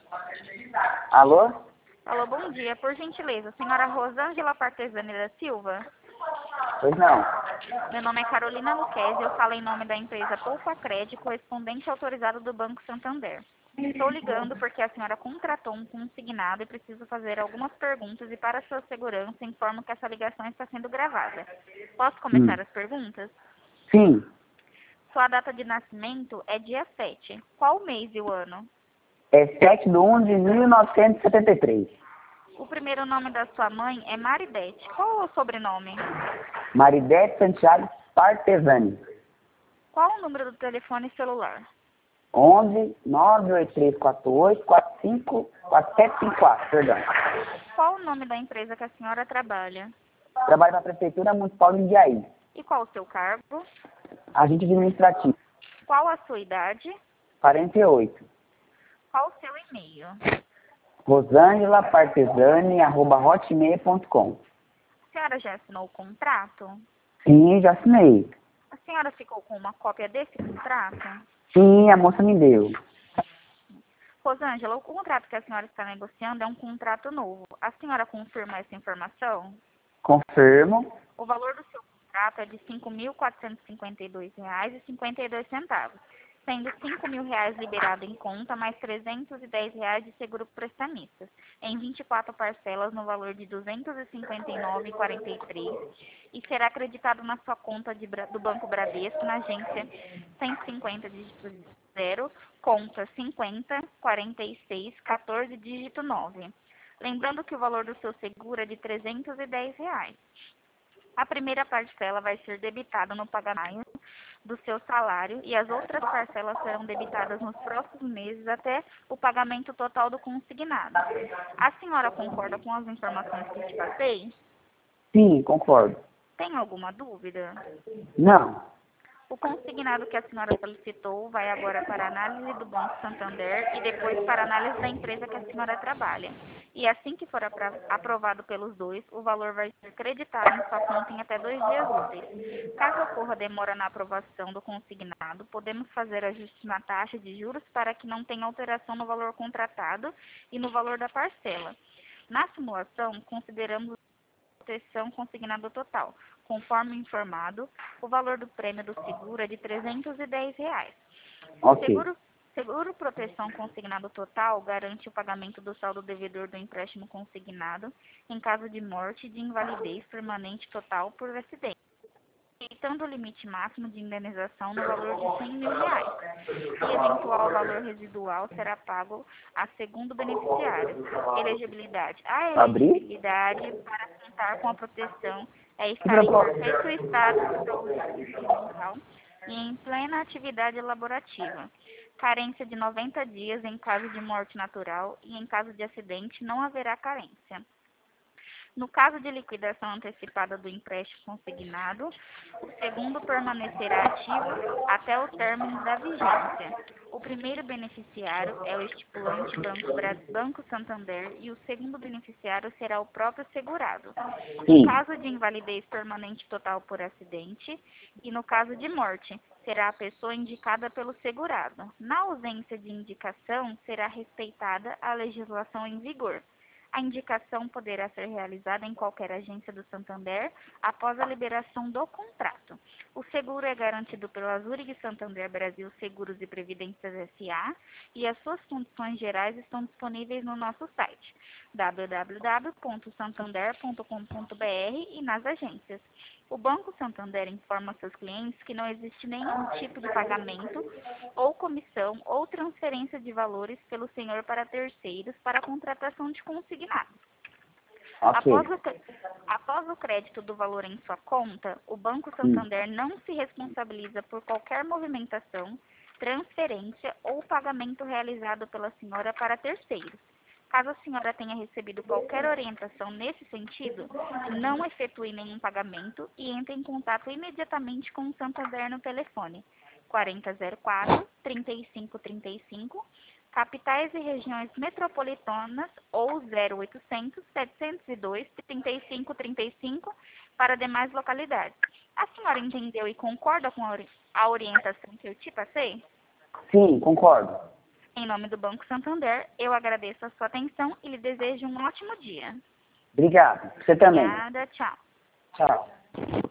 Alô? Alô, bom dia. Por gentileza, senhora Rosângela Partesani da Silva? Pois não. Meu nome é Carolina Luquezzi e eu falo em nome da empresa Poupa Crédito, correspondente autorizado do Banco Santander. Estou ligando porque a senhora contratou um consignado e preciso fazer algumas perguntas e para sua segurança informo que essa ligação está sendo gravada. Posso começar as perguntas? Sim. Sua data de nascimento é dia 7. Qual o mês e o ano? É 7/1 de 1973. O primeiro nome da sua mãe é Maridete. Qual o sobrenome? Maridete Santiago Partesani. Qual o número do telefone celular? 11-98348-4754, perdão. Qual o nome da empresa que a senhora trabalha? Trabalho na Prefeitura Municipal de Indiaí. E qual o seu cargo? Agente administrativo. Qual a sua idade? 48. Qual o seu e-mail? rosangelapartesani@hotmail.com. A senhora já assinou o contrato? Sim, já assinei. A senhora ficou com uma cópia desse contrato? Sim, a moça me deu. Rosângela, o contrato que a senhora está negociando é um contrato novo. A senhora confirma essa informação? Confirmo. O valor do seu contrato é de R$ 5.452,52, sendo R$ 5.000 liberado em conta, mais R$ 310 de seguro prestamistas, em 24 parcelas no valor de R$ 259,43 e será acreditado na sua conta do Banco Bradesco, na agência 150 dígito 0, conta 50 46 14 dígito 9. Lembrando que o valor do seu seguro é de R$ 310. A primeira parcela vai ser debitada no pagamento do seu salário e as outras parcelas serão debitadas nos próximos meses até o pagamento total do consignado. A senhora concorda com as informações que te passei? Sim, concordo. Tem alguma dúvida? Não. O consignado que a senhora solicitou vai agora para a análise do Banco Santander e depois para a análise da empresa que a senhora trabalha. E assim que for aprovado pelos dois, o valor vai ser creditado em sua conta em até 2 dias úteis. Caso ocorra demora na aprovação do consignado, podemos fazer ajustes na taxa de juros para que não tenha alteração no valor contratado e no valor da parcela. Na simulação, consideramos proteção consignado total. Conforme informado, o valor do prêmio do seguro é de R$ 310. Ok. Seguro proteção consignado total garante o pagamento do saldo devedor do empréstimo consignado em caso de morte e de invalidez permanente total por acidente, respeitando o limite máximo de indenização no valor de R$ 100.000. E eventual valor residual será pago a segundo beneficiário. Elegibilidade. A Abrir? elegibilidade para contar com a proteção é estar em perfeito estado de saúde mental e em plena atividade laborativa. Carência de 90 dias em caso de morte natural e em caso de acidente não haverá carência. No caso de liquidação antecipada do empréstimo consignado, o segundo permanecerá ativo até o término da vigência. O primeiro beneficiário é o estipulante Banco Santander e o segundo beneficiário será o próprio segurado. Em Sim. caso de invalidez permanente total por acidente e no caso de morte, será a pessoa indicada pelo segurado. Na ausência de indicação, será respeitada a legislação em vigor. A indicação poderá ser realizada em qualquer agência do Santander após a liberação do contrato. O seguro é garantido pela Zurich Santander Brasil Seguros e Previdências S.A. e as suas condições gerais estão disponíveis no nosso site www.santander.com.br e nas agências. O Banco Santander informa seus clientes que não existe nenhum tipo de pagamento ou comissão ou transferência de valores pelo senhor para terceiros para a contratação de consignados. Ok. Após o crédito do valor em sua conta, o Banco Santander não se responsabiliza por qualquer movimentação, transferência ou pagamento realizado pela senhora para terceiros. Caso a senhora tenha recebido qualquer orientação nesse sentido, não efetue nenhum pagamento e entre em contato imediatamente com o Santander no telefone 4004-3535, capitais e regiões metropolitanas ou 0800-702-3535 para demais localidades. A senhora entendeu e concorda com a orientação que eu te passei? Sim, concordo. Em nome do Banco Santander, eu agradeço a sua atenção e lhe desejo um ótimo dia. Obrigado. Você também. Obrigada, tchau. Tchau.